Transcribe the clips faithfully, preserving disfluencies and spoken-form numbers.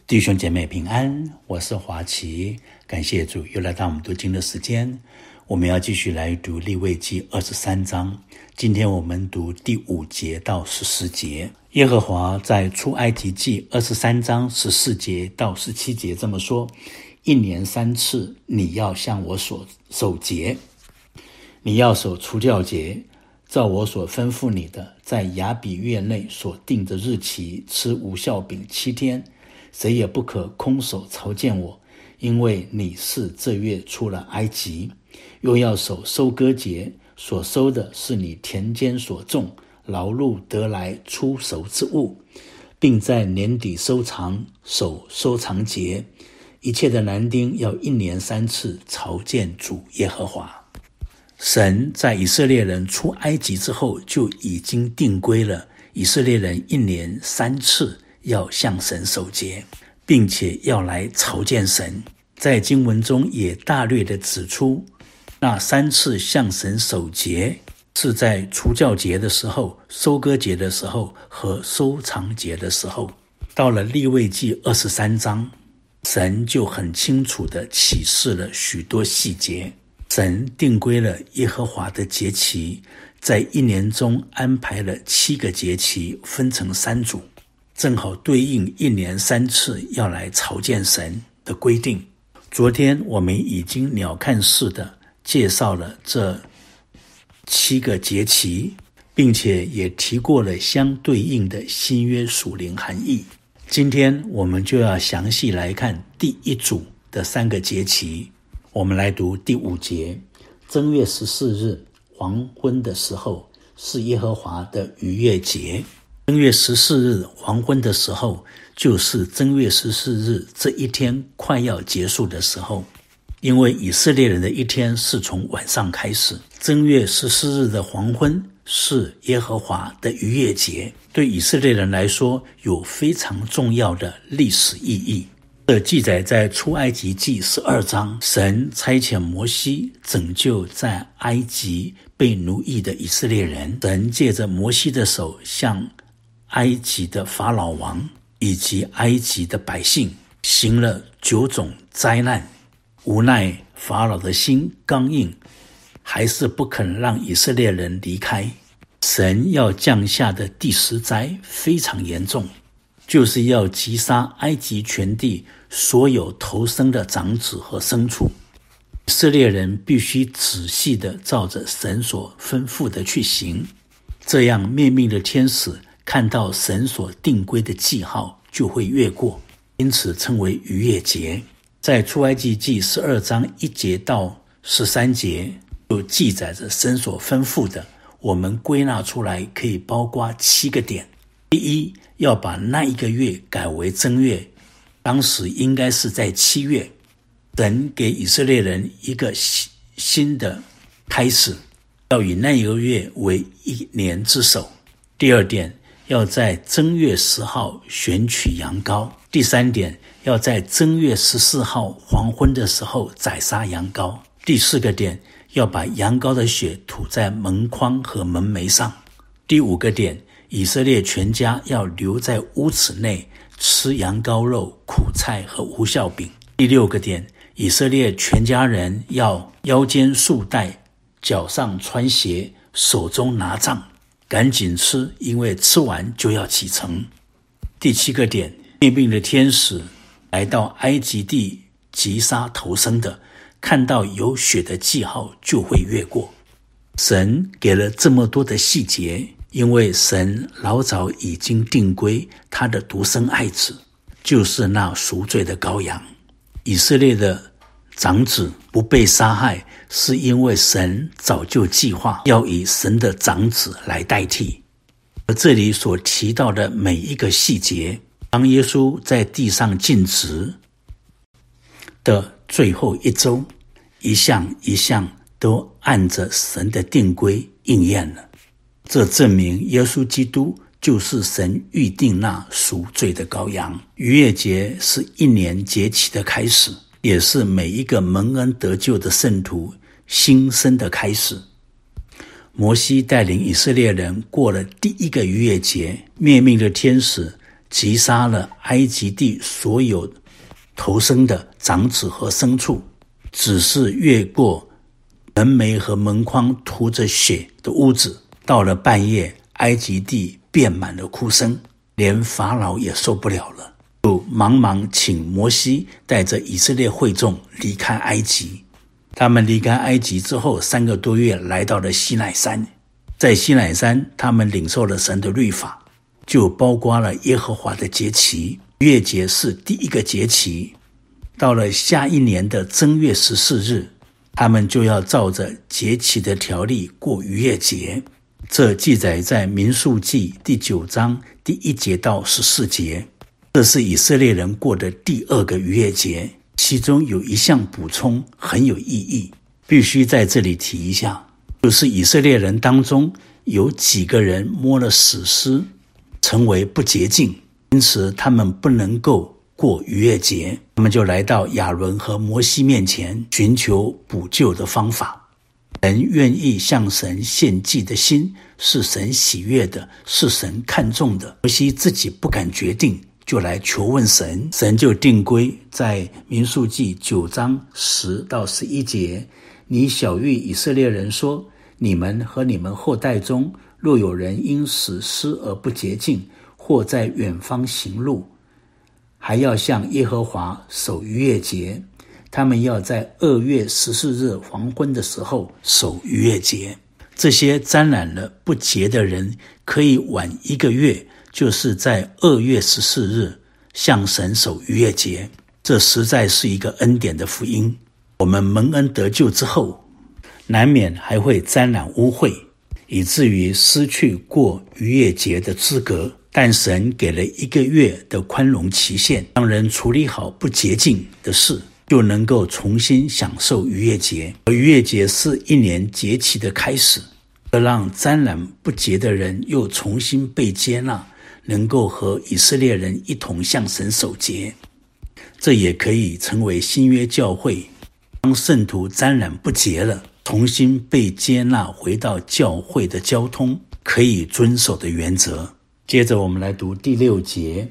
弟兄姐妹平安，我是华奇，感谢主又来到我们读经的时间。我们要继续来读利未记二十三章，今天我们读第五节到十四节。耶和华在出埃及记二十三章十四节到十七节这么说：一年三次你要向我所守节，你要守除酵节，照我所吩咐你的，在亚比月内所定的日期吃无酵饼七天，谁也不可空手朝见我，因为你是这月出了埃及。又要守收割节，所收的是你田间所种劳碌得来出熟之物，并在年底收藏，守收藏节。一切的男丁要一年三次朝见主耶和华。神在以色列人出埃及之后就已经定规了，以色列人一年三次要向神守节，并且要来朝见神。在经文中也大略地指出，那三次向神守节是在除酵节的时候、收割节的时候和收藏节的时候。到了利未记二十三章，神就很清楚地启示了许多细节。神定规了耶和华的节期，在一年中安排了七个节期，分成三组，正好对应一年三次要来朝见神的规定。昨天我们已经鸟瞰式的介绍了这七个节期，并且也提过了相对应的新约属灵含义。今天我们就要详细来看第一组的三个节期。我们来读第五节：正月十四日黄昏的时候是耶和华的逾越节。正月十四日黄昏的时候，就是正月十四日这一天快要结束的时候，因为以色列人的一天是从晚上开始。正月十四日的黄昏是耶和华的逾越节，对以色列人来说有非常重要的历史意义。这记载在出埃及记十二章，神差遣摩西拯救在埃及被奴役的以色列人。神借着摩西的手向埃及的法老王以及埃及的百姓行了九种灾难，无奈法老的心刚硬，还是不肯让以色列人离开。神要降下的第十灾非常严重，就是要击杀埃及全地所有头生的长子和牲畜。以色列人必须仔细地照着神所吩咐的去行，这样灭命的天使看到神所定规的记号就会越过，因此称为逾越节。在出埃及记十二章一节到十三节就记载着神所吩咐的，我们归纳出来可以包括七个点。第一，要把那一个月改为正月，当时应该是在七月。神给以色列人一个新的开始，要以那一个月为一年之首。第二点，要在正月十号选取羊羔。第三点，要在正月十四号黄昏的时候宰杀羊羔。第四个点，要把羊羔的血涂在门框和门楣上。第五个点，以色列全家要留在屋子内吃羊羔肉、苦菜和无酵饼。第六个点，以色列全家人要腰间束带，脚上穿鞋，手中拿杖，赶紧吃，因为吃完就要启程。第七个点，灭命的天使来到埃及地击杀头生的，看到有血的记号就会越过。神给了这么多的细节，因为神老早已经定规他的独生爱子就是那赎罪的羔羊。以色列的长子不被杀害，是因为神早就计划要以神的长子来代替。而这里所提到的每一个细节，当耶稣在地上尽职的最后一周，一项一项都按着神的定规应验了。这证明耶稣基督就是神预定那赎罪的羔羊。逾越节是一年节期的开始，也是每一个蒙恩得救的圣徒新生的开始。摩西带领以色列人过了第一个逾越节，灭命的天使击杀了埃及地所有头生的长子和牲畜，只是越过门楣和门框涂着血的屋子。到了半夜，埃及地遍满了哭声，连法老也受不了了，就忙忙请摩西带着以色列会众离开埃及。他们离开埃及之后三个多月，来到了西乃山。在西乃山，他们领受了神的律法，就包括了耶和华的节期。逾越节是第一个节期，到了下一年的正月十四日，他们就要照着节期的条例过逾越节。这记载在民数记第九章第一节到十四节。这是以色列人过的第二个逾越节，其中有一项补充很有意义，必须在这里提一下，就是以色列人当中有几个人摸了死尸，成为不洁净，因此他们不能够过逾越节。他们就来到亚伦和摩西面前，寻求补救的方法。人愿意向神献祭的心是神喜悦的，是神看重的。摩西自己不敢决定，就来求问神，神就定规在民数记九章十到十一节，你晓谕以色列人说，你们和你们后代中若有人因死尸而不洁净，或在远方行路，还要向耶和华守逾越节，他们要在二月十四日黄昏的时候守逾越节。这些沾染了不洁的人可以晚一个月，就是在二月十四日向神守逾越节。这实在是一个恩典的福音。我们蒙恩得救之后，难免还会沾染污秽，以至于失去过逾越节的资格。但神给了一个月的宽容期限，让人处理好不洁净的事，就能够重新享受逾越节。而逾越节是一年节期的开始，而让沾染不洁的人又重新被接纳，能够和以色列人一同向神守节。这也可以成为新约教会当圣徒沾染不洁了，重新被接纳回到教会的交通可以遵守的原则。接着我们来读第六节，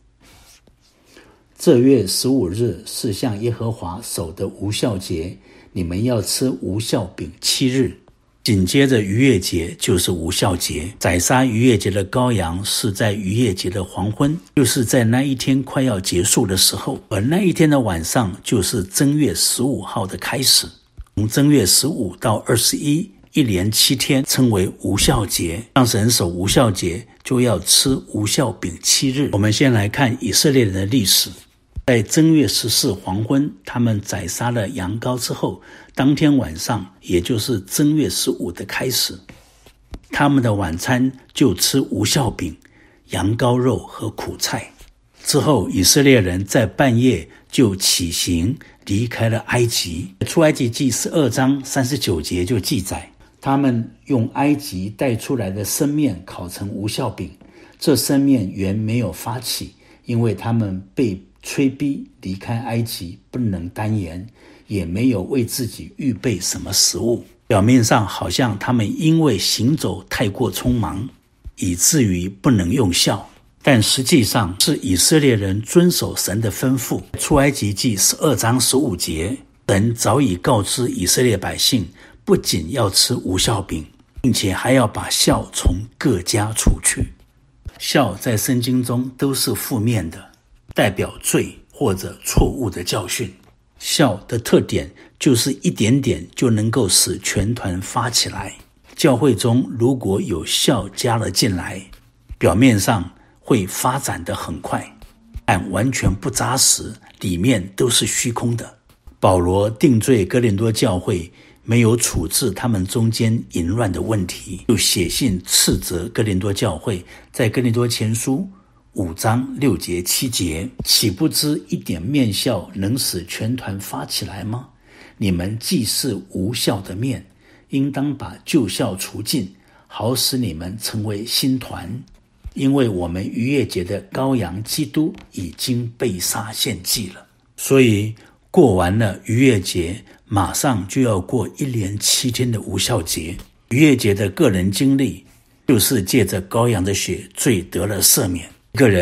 这月十五日是向耶和华守的无酵节，你们要吃无酵饼七日。紧接着逾越节就是无酵节，宰杀逾越节的羔羊是在逾越节的黄昏，就是在那一天快要结束的时候，而那一天的晚上就是正月十五号的开始。从正月十五到二十一，一连七天称为无酵节。让神守无酵节就要吃无酵饼七日。我们先来看以色列人的历史。在正月十四黄昏，他们宰杀了羊羔之后，当天晚上也就是正月十五的开始，他们的晚餐就吃无酵饼、羊羔肉和苦菜。之后以色列人在半夜就起行离开了埃及。出埃及记十二章三十九节就记载，他们用埃及带出来的生面烤成无酵饼，这生面原没有发起，因为他们被催逼离开埃及，不能单言，也没有为自己预备什么食物。表面上好像他们因为行走太过匆忙，以至于不能用酵，但实际上是以色列人遵守神的吩咐。出埃及记十二章十五节，神早已告知以色列百姓，不仅要吃无酵饼，并且还要把酵从各家除去。酵在圣经中都是负面的，代表罪或者错误的教训。酵的特点就是一点点就能够使全团发起来。教会中如果有酵加了进来，表面上会发展得很快，但完全不扎实，里面都是虚空的。保罗定罪哥林多教会没有处置他们中间淫乱的问题，就写信斥责哥林多教会。在哥林多前书五章六节七节，岂不知一点面酵能使全团发起来吗？你们既是无酵的面，应当把旧酵除尽，好使你们成为新团。因为我们逾越节的羔羊基督已经被杀献祭了。所以过完了逾越节，马上就要过一连七天的无酵节。逾越节的个人经历就是借着羔羊的血，罪得了赦免。一个人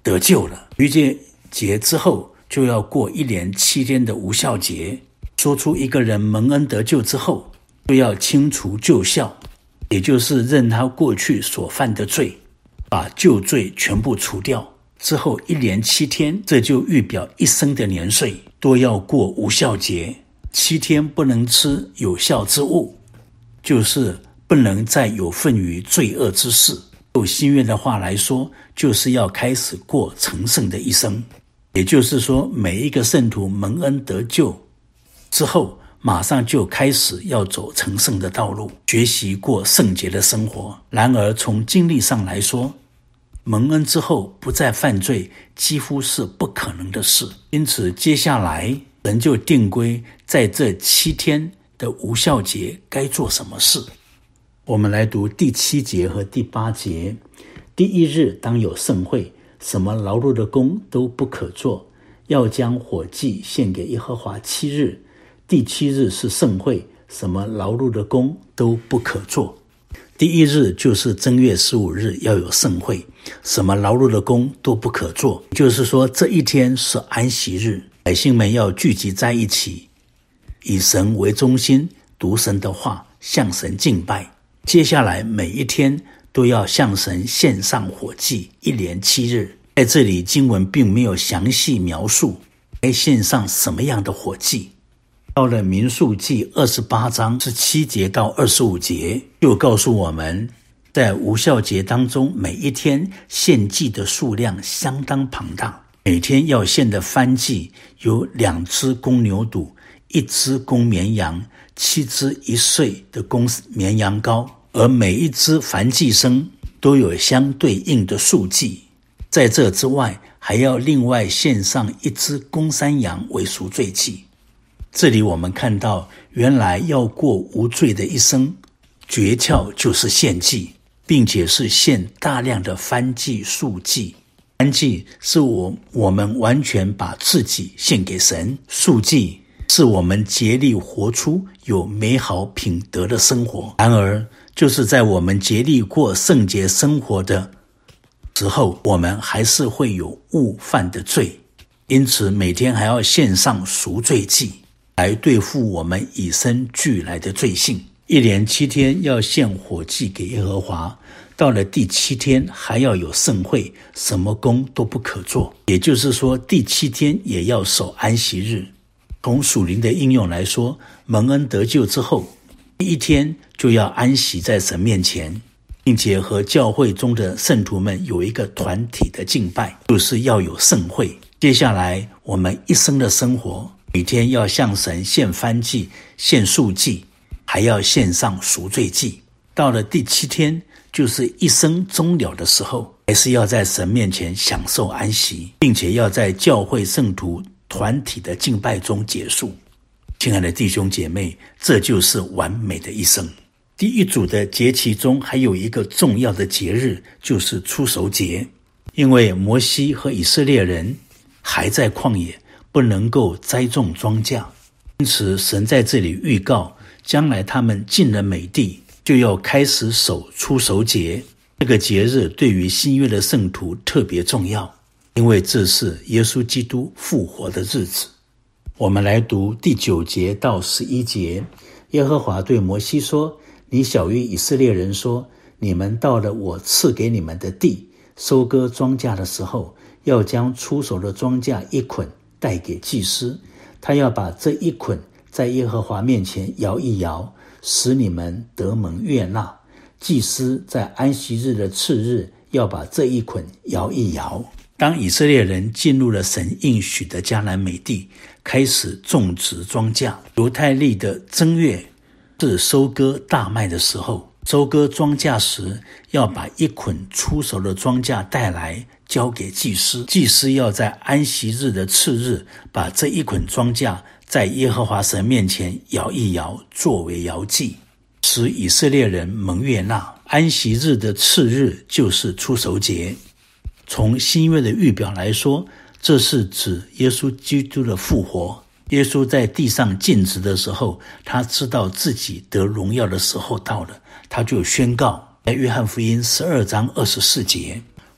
得救了。逾越节之后就要过一连七天的无酵节，说出一个人蒙恩得救之后就要清除旧酵，也就是认他过去所犯的罪，把旧罪全部除掉。之后一连七天，这就预表一生的年岁都要过无酵节，七天不能吃有酵之物，就是不能再有份于罪恶之事。用新约的话来说，就是要开始过成圣的一生。也就是说，每一个圣徒蒙恩得救之后，马上就开始要走成圣的道路，学习过圣洁的生活。然而从经历上来说，蒙恩之后不再犯罪几乎是不可能的事。因此接下来人就定规在这七天的无酵节该做什么事。我们来读第七节和第八节。第一日当有盛会，什么劳碌的工都不可做，要将火祭献给耶和华七日。第七日是盛会，什么劳碌的工都不可做。第一日就是正月十五日要有盛会，什么劳碌的工都不可做，就是说这一天是安息日，百姓们要聚集在一起，以神为中心，读神的话，向神敬拜。接下来每一天都要向神献上火祭，一连七日。在这里经文并没有详细描述该献上什么样的火祭。到了民数记二十八章十七节到二十五节，就告诉我们，在无酵节当中，每一天献祭的数量相当庞大。每天要献的燔祭有两只公牛犊，一只公绵羊，七只一岁的公绵羊羔，而每一只燔祭牲都有相对应的数祭。在这之外，还要另外献上一只公山羊为赎罪祭。这里我们看到，原来要过无罪的一生，诀窍就是献祭，并且是献大量的燔祭素祭。燔祭是我我们完全把自己献给神，素祭是我们竭力活出有美好品德的生活。然而就是在我们竭力过圣洁生活的时候，我们还是会有误犯的罪，因此每天还要献上赎罪祭来对付我们与生俱来的罪性。一连七天要献火祭给耶和华，到了第七天还要有盛会，什么工都不可做。也就是说，第七天也要守安息日。从属灵的应用来说，蒙恩得救之后，第一天就要安息在神面前，并且和教会中的圣徒们有一个团体的敬拜，就是要有盛会。接下来我们一生的生活，每天要向神献燔祭、献素祭，还要献上赎罪祭。到了第七天，就是一生终了的时候，还是要在神面前享受安息，并且要在教会圣徒团体的敬拜中结束。亲爱的弟兄姐妹，这就是完美的一生。第一组的节期中还有一个重要的节日，就是初熟节。因为摩西和以色列人还在旷野，不能够栽种庄稼，因此神在这里预告，将来他们进了美地，就要开始守初熟节。这个节日对于新约的圣徒特别重要，因为这是耶稣基督复活的日子。我们来读第九节到十一节。耶和华对摩西说，你晓谕以色列人说，你们到了我赐给你们的地，收割庄稼的时候，要将出熟的庄稼一捆带给祭司，他要把这一捆在耶和华面前摇一摇，使你们得蒙悦纳。祭司在安息日的次日要把这一捆摇一摇。当以色列人进入了神应许的迦南美地，开始种植庄稼，犹太历的正月是收割大麦的时候，收割庄稼时要把一捆出熟的庄稼带来交给祭司，祭司要在安息日的次日把这一捆庄稼在耶和华神面前摇一摇，作为摇祭，使以色列人蒙悦纳。安息日的次日就是初熟节。从新约的预表来说，这是指耶稣基督的复活。耶稣在地上尽职的时候，他知道自己得荣耀的时候到了，他就宣告，在约翰福音十二章二十四节，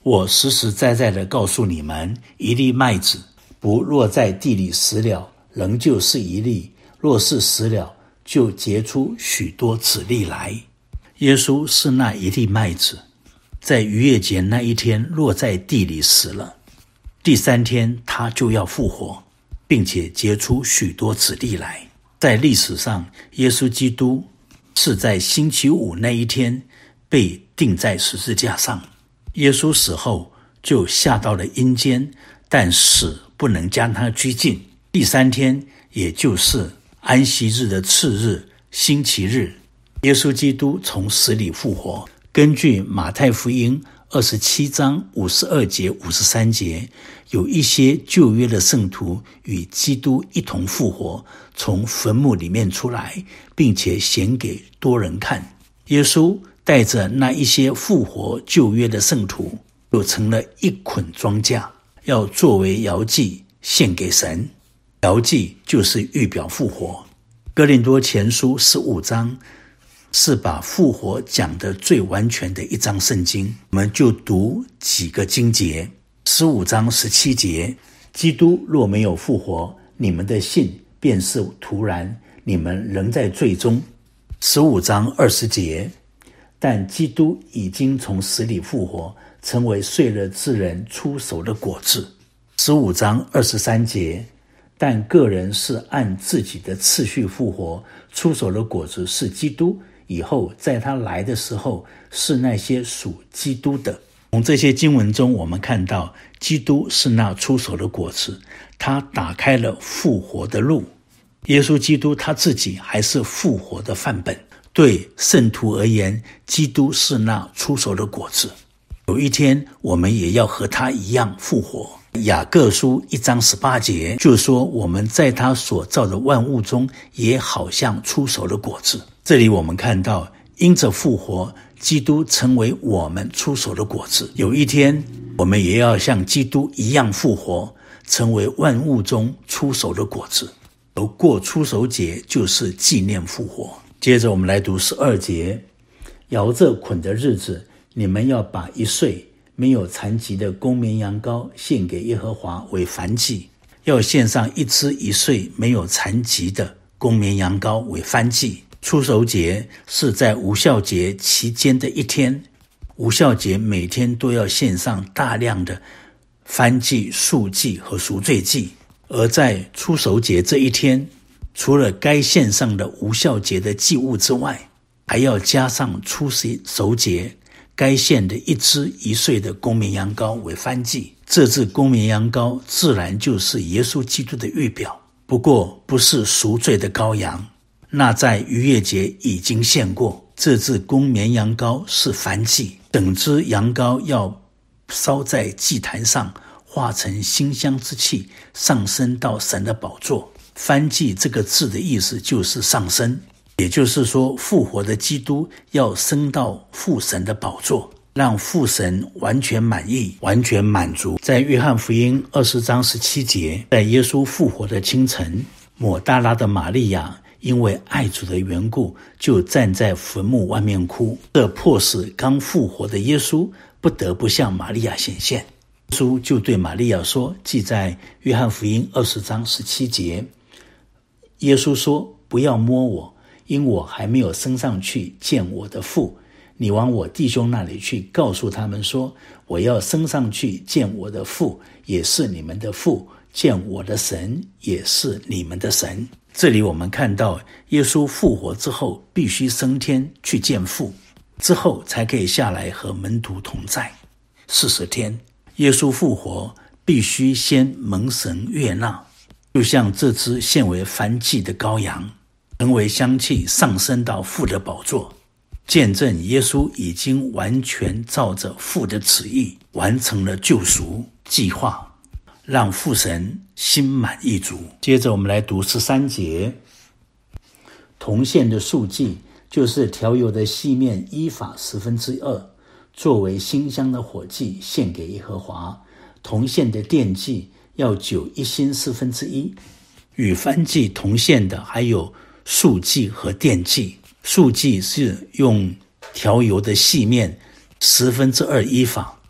我实实在在地告诉你们，一粒麦子不落在地里死了，仍旧是一粒；若是死了，就结出许多子粒来。耶稣是那一粒麦子，在逾越节那一天落在地里死了，第三天他就要复活，并且结出许多子粒来。在历史上，耶稣基督是在星期五那一天被钉在十字架上。耶稣死后就下到了阴间，但死不能将他拘禁。第三天，也就是安息日的次日，星期日，耶稣基督从死里复活。根据马太福音二十七章五十二节、五十三节，有一些旧约的圣徒与基督一同复活，从坟墓里面出来，并且显给多人看。耶稣带着那一些复活旧约的圣徒，又成了一捆庄稼，要作为摇祭献给神。摇祭就是预表复活。哥林多前书十五章是把复活讲得最完全的一章圣经，我们就读几个经节。十五章十七节，基督若没有复活，你们的信便是徒然，你们仍在罪中。十五章二十节，但基督已经从死里复活，成为睡了之人出手的果子。十五章二十三节，但个人是按自己的次序复活，出手的果子是基督，以后在他来的时候是那些属基督的。从这些经文中，我们看到基督是那出手的果子，他打开了复活的路。耶稣基督他自己还是复活的范本。对圣徒而言，基督是那出手的果子。有一天我们也要和他一样复活。雅各书一章十八节就说，我们在他所造的万物中也好像出手的果子。这里我们看到，因着复活，基督成为我们出手的果子。有一天我们也要像基督一样复活，成为万物中出手的果子。而过出手节就是纪念复活。接着我们来读十二节，摇着捆的日子，你们要把一岁没有残疾的公绵羊羔献给耶和华为燔祭，要献上一只一岁没有残疾的公绵羊羔为燔祭。出手节是在无酵节期间的一天，无酵节每天都要献上大量的燔祭、素祭和赎罪祭。而在出手节这一天，除了该献上的无酵节的祭物之外，还要加上出手节该献的一只一岁的公绵羊羔为燔祭。这只公绵羊羔自然就是耶稣基督的预表，不过不是赎罪的羔羊，那在逾越节已经献过。这只公绵羊羔是燔祭，整只羊羔要烧在祭坛上，化成馨香之气，上升到神的宝座。燔祭这个字的意思就是上升，也就是说，复活的基督要升到父神的宝座，让父神完全满意，完全满足。在约翰福音二十章十七节，在耶稣复活的清晨，抹大拉的玛利亚因为爱主的缘故，就站在坟墓外面哭，这迫使刚复活的耶稣不得不向玛利亚显现。耶稣就对玛利亚说，记在约翰福音二十章十七节，耶稣说，不要摸我，因我还没有升上去见我的父。你往我弟兄那里去，告诉他们说，我要升上去见我的父，也是你们的父，见我的神，也是你们的神。这里我们看到，耶稣复活之后必须升天去见父，之后才可以下来和门徒同在四十天。耶稣复活必须先蒙神悦纳，就像这只献为燔祭的羔羊，成为香气，上升到父的宝座，见证耶稣已经完全照着父的旨意完成了救赎计划，让父神心满意足。接着我们来读十三节，铜线的束祭就是调油的细面依法十分之二，作为馨香的火祭献给耶和华。铜线的奠祭要酒一星四分之一。与燔祭同线的还有束祭和奠祭。束祭是用调油的细面十分之二依法，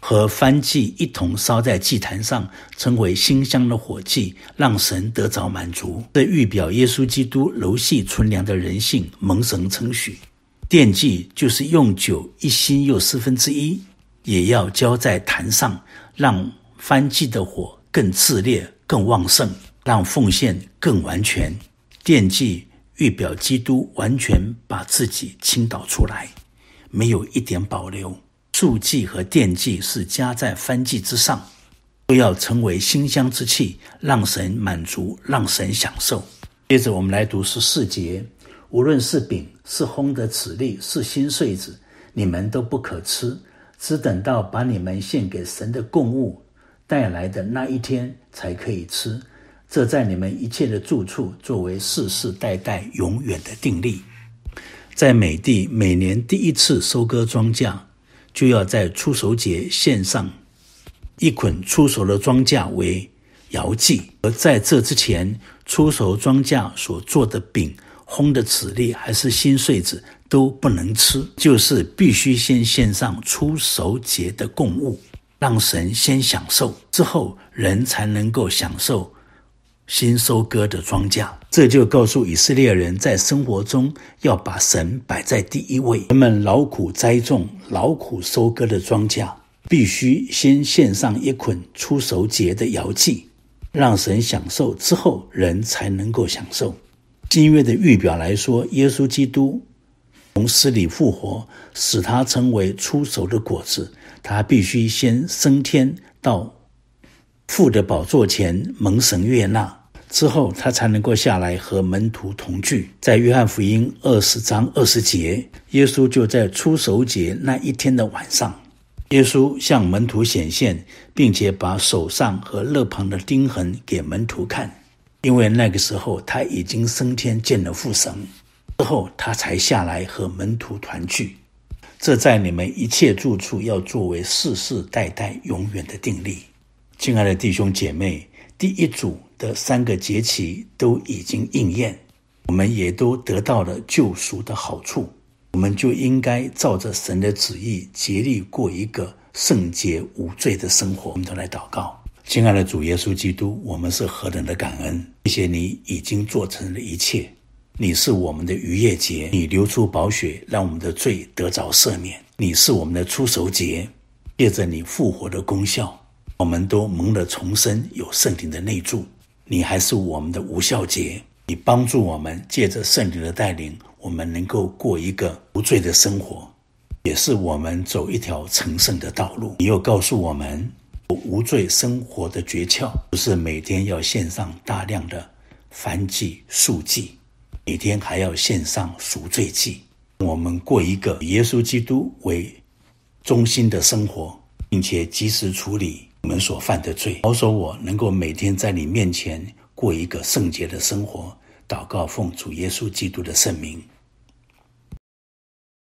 和燔祭一同烧在祭坛上，成为馨香的火祭，让神得着满足。这预表耶稣基督柔细纯良的人性，蒙神称许。奠祭就是用酒一薪又四分之一，也要浇在坛上，让燔祭的火更炽烈、更旺盛，让奉献更完全。奠祭预表基督完全把自己倾倒出来，没有一点保留。素祭和奠祭是加在燔祭之上，都要成为馨香之气，让神满足，让神享受。接着我们来读十四节，无论是饼，是烘的此粒，是新穗子，你们都不可吃，只等到把你们献给神的供物带来的那一天才可以吃。这在你们一切的住处作为世世代代永远的定例。在美地，每年第一次收割庄稼，就要在初熟节献上一捆初熟的庄稼为摇祭，而在这之前，初熟庄稼所做的饼、烘的此粒还是新穗子都不能吃，就是必须先献上初熟节的供物，让神先享受，之后人才能够享受新收割的庄稼。这就告诉以色列人在生活中要把神摆在第一位。人们劳苦栽种、劳苦收割的庄稼，必须先献上一捆初熟节的摇祭，让神享受，之后人才能够享受。新约的预表来说，耶稣基督从死里复活，使他成为初熟的果子，他必须先升天到父的宝座前蒙神悦纳，之后他才能够下来和门徒同聚。在约翰福音二十章二十节，耶稣就在初熟节那一天的晚上，耶稣向门徒显现，并且把手上和肋旁的钉痕给门徒看，因为那个时候他已经升天见了父神，之后他才下来和门徒团聚。这在你们一切住处要作为世世代代永远的定例。亲爱的弟兄姐妹，第一组的三个节期都已经应验，我们也都得到了救赎的好处，我们就应该照着神的旨意竭力过一个圣洁无罪的生活。我们都来祷告。亲爱的主耶稣基督，我们是何等的感恩，谢谢你已经做成了一切，你是我们的逾越节，你流出宝血让我们的罪得着赦免，你是我们的初熟节，借着你复活的功效，我们都蒙了重生，有圣灵的内住。你还是我们的无酵节，你帮助我们借着圣灵的带领，我们能够过一个无罪的生活，也是我们走一条成圣的道路。你又告诉我们无罪生活的诀窍，就是每天要献上大量的燔祭、素祭，每天还要献上赎罪祭。我们过一个以耶稣基督为中心的生活，并且及时处理我们所犯的罪，保守我能够每天在你面前过一个圣洁的生活。祷告奉主耶稣基督的圣名。